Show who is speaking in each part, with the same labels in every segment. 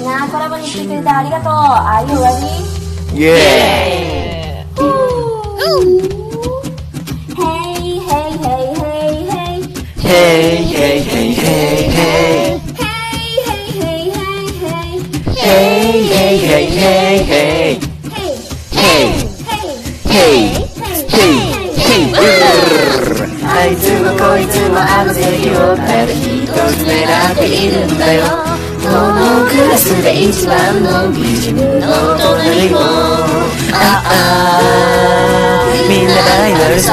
Speaker 1: なコラボに来てくれてありがとう。Are you ready?
Speaker 2: Yeah!
Speaker 1: Hey, hey, hey, hey, hey.
Speaker 2: Hey, hey, hey, hey, hey.
Speaker 1: Hey, hey, hey, hey, hey.
Speaker 2: Hey, hey, hey, hey, hey.
Speaker 1: Hey,
Speaker 2: Hey, hey. あいつもこいつもあの席をただ一つ狙っているんだよ。このクラスで一番の美人の隣もああみんなライバルさ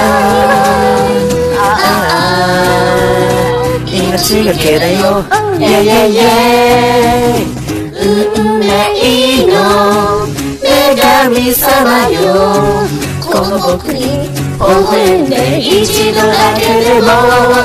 Speaker 2: ああ命がけだよイェイイェイイェイ運命の女神様よこの僕に微笑んで一度だけでも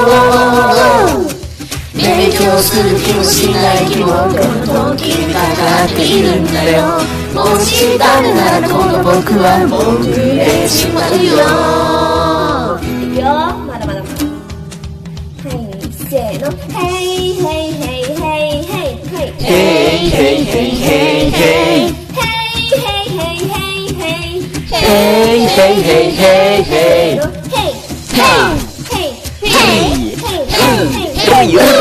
Speaker 2: 勉強する気もしない気もこの時かかっているんだよもしダメならこの僕はもう濡れちまうよ
Speaker 1: いくよまだまだまだはいせーの Hey, hey, hey, hey, hey, hey.
Speaker 2: Hey, hey, hey, hey, hey.
Speaker 1: Hey, hey, hey, hey, hey.
Speaker 2: Hey, hey, hey, hey, hey.
Speaker 1: Hey, hey, hey, hey, hey, hey, hey.
Speaker 2: Hey, hey,